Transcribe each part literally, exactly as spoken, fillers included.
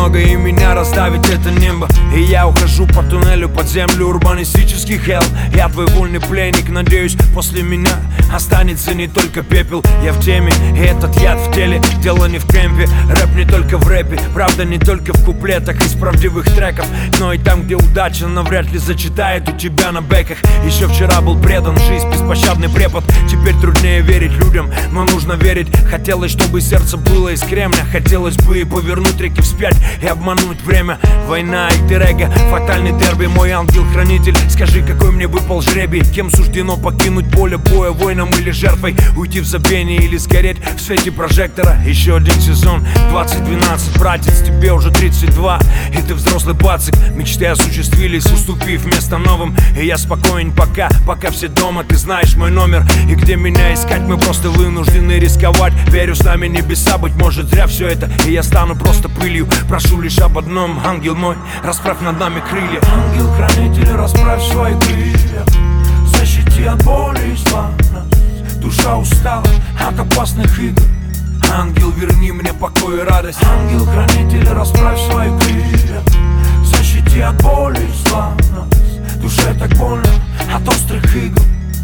немного, и меня раздавит это небо. И я ухожу по туннелю под землю, урбанистический хелл. Я твой вольный пленник, надеюсь, после меня останется не только пепел. Я в теме, и этот яд в теле. Дело не в темпе, рэп не только в рэпе. Правда не только в куплетах из правдивых треков, но и там, где удача навряд ли зачитает у тебя на бэках. Еще вчера был предан, жизнь беспощадный препод. Теперь труднее верить людям, но нужно верить. Хотелось, чтобы сердце было из кремня. Хотелось бы и повернуть реки вспять и обмануть время. Война, альтер-эго, фатальный дерби. Мой ангел-хранитель, скажи, какой мне выпал жребий? Кем суждено покинуть поле боя, воином или жертвой? Уйти в забвение или сгореть в свете прожектора? Еще один сезон, двадцать двенадцать, братец, тебе уже тридцать два. И ты взрослый пацик, мечты осуществились, уступив место новым. И я спокоен пока, пока все дома. Ты знаешь мой номер, и где меня искать? Мы просто вынуждены рисковать. Верю, с нами небеса, быть может зря все это, и я стану просто пылью. Прошу лишь об одном, ангел мой, расправь над нами крылья. Ангел-хранитель, расправь свои крылья, защити от боли и зла. Душа устала от опасных игр. Ангел, верни мне покой и радость. Ангел-хранитель, расправь свои крылья, защити от боли и зла. Душе так больно от острых игл.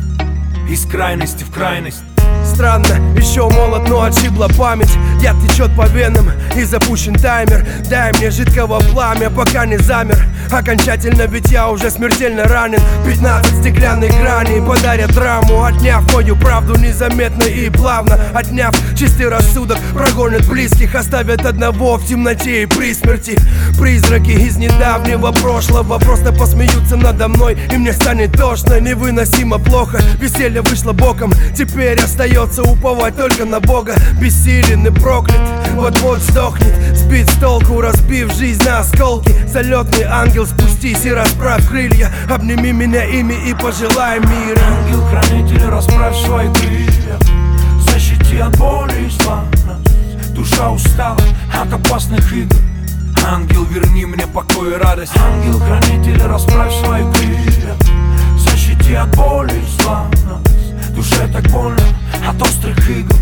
Из крайности в крайность. Странно, еще молод, но отшибла память. Яд течет по венам и запущен таймер. Дай мне жидкого пламя, пока не замер окончательно, ведь я уже смертельно ранен. Пятнадцать стеклянных граней подарят драму, отняв мою правду незаметно и плавно. Отняв чистый рассудок, прогонят близких, оставят одного в темноте и при смерти. Призраки из недавнего прошлого просто посмеются надо мной, и мне станет тошно, невыносимо плохо. Веселье вышло боком, теперь остается уповать только на Бога. Бессилен и проклят, вот-вот сдохнет, сбит с толку, разбив жизнь на осколки. Залетный ангел, спустись и расправь крылья, обними меня ими и пожелай мира. Ангел-хранитель, расправь свои крылья, защити от боли и зла. Душа устала от опасных игр. Ангел, верни мне покой и радость. Ангел-хранитель, расправь свои крылья, защити от боли и зла. Душе так больно от острых игл.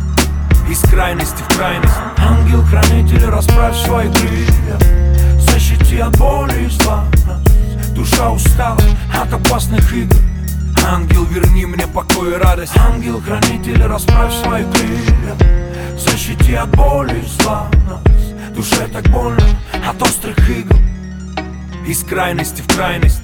Из крайности в крайность. Ангел-хранитель, расправь свои крылья, защити от боли и зла. Душа устала от опасных игр. Ангел, верни мне покой и радость. Ангел-хранитель, расправь свои крылья, защити от боли и зла. Душе так больно от острых игл. Из крайности в крайность.